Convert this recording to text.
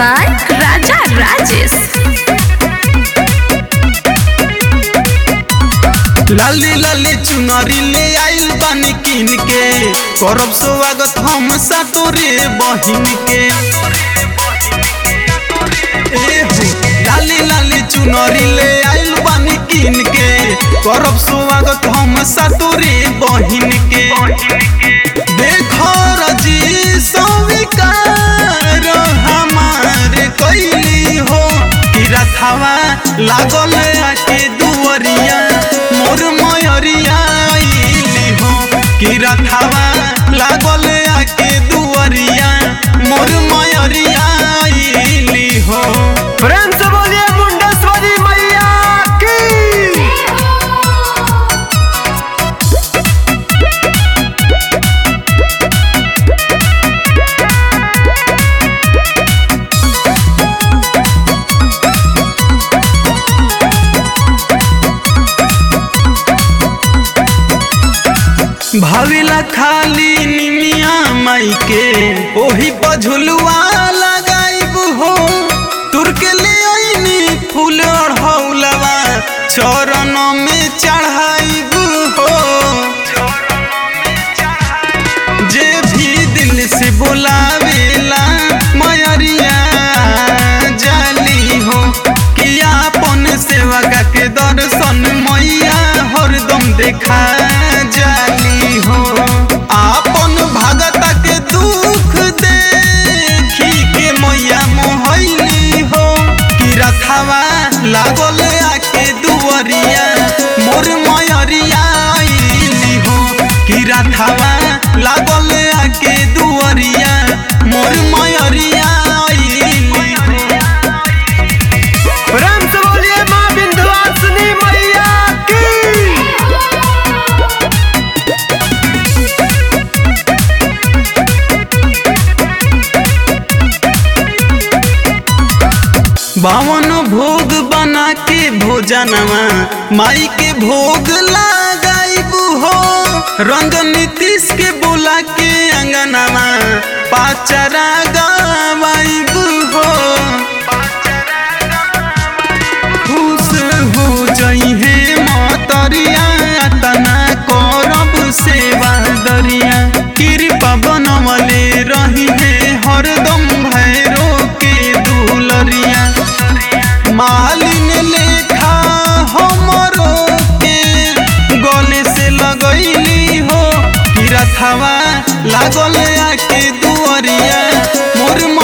by Raja Rajesh. लाली लाली चुनरी ले आइल बानी किन के करब स्वागत हम सातोरे बहिन के। लाली लाली चुनरी ले आइल बानी किन के करब स्वागत हम सातोरे बहिन के। देखो रजी स्वीकार हमारे कैली हो कि रथवा लागल आके दुवरिया मोर मयरिया आइली हो कि रथवा लागल आके दुवरिया मोर मयरिया आइली हो। प्रेम से बोलिए मुंडेश्वरी मैया की। भाविला खाली निमिया माई के ओही पझुलुआ लगाइब हो तुर के ले आईनी फूल अढ़ौलवा चरण में चढ़ाइब हो। जे भी दिल से बोलावेला मयरिया जाली हो कि आपन सेवा के दर्शन मैया हरदम देखा जाली हो। आपन भगत के दुख देखी के मैया मोहली हो कि रथवा लागल आके दुवरिया मोर मयरिया आइली हो कि रथवा लागल आके दुवरिया मोर मयरिया आइली हो। प्रेम से बोलिए माँ विंध्यवासिनी मैया की। बावन भोग बना के भोजनवा माई के भोग लगाइब हो रंग नीतीश के बोला के अंगनवा पाचरा गावाइब हो। खुश हो जइहे मतरिया तना करब सेवा दरिया कृपा बनवले रही है हरदम भैरो के दुलरिया। मालिन लेखा हमरो के गले से लगैली हो कि रथवा लागल आके दुवरिया मोर